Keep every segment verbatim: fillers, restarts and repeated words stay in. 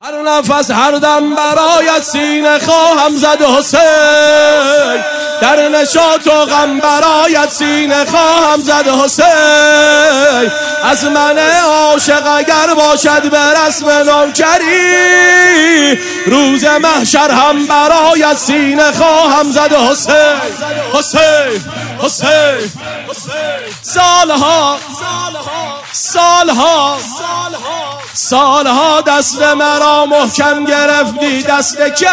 هر نفس هر دم برایت سینه خواهم زد حسین، در نشاط و غم برایت سینه خواهم زد حسین. از من عاشق اگر باشد به رسم نوکری، روز محشر هم برایت سینه خواهم زد حسین. حسین حسین سالها سالها سالها دست مرا محکم گرفتی دست کم،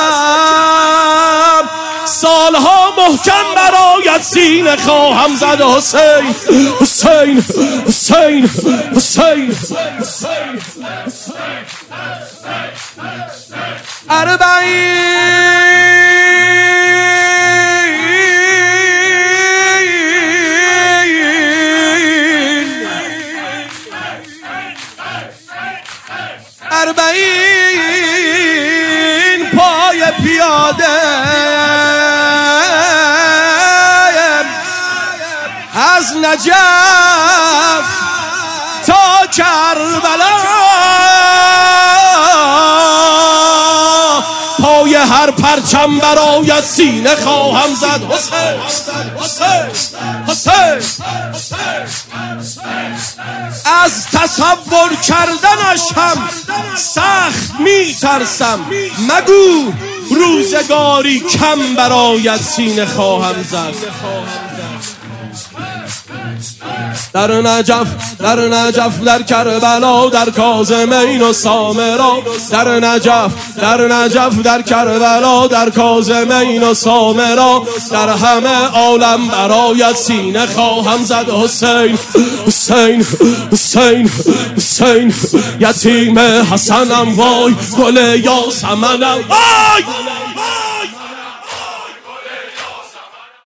سالها محکم برایت سینه خواهم زد حسین. حسین حسین حسین اربعین اربعین پای پیاده از نجف تا کربلا، پای هر پرچم برایت سینه خواهم زد حسین. حسین حسین از تصور کردنش هم سخت میترسم، مگو روزگاری کم برایت سینه خواهم زد. در نجف در نجف در کربلا در کاظمین و سامرا، در نجف در نجف در کربلا در کاظمین و سامرا، در همه عالم برایت سینه خواهم زد حسین. حسین حسین حسین یتیم حسنم وای، گل یاسمنم وای.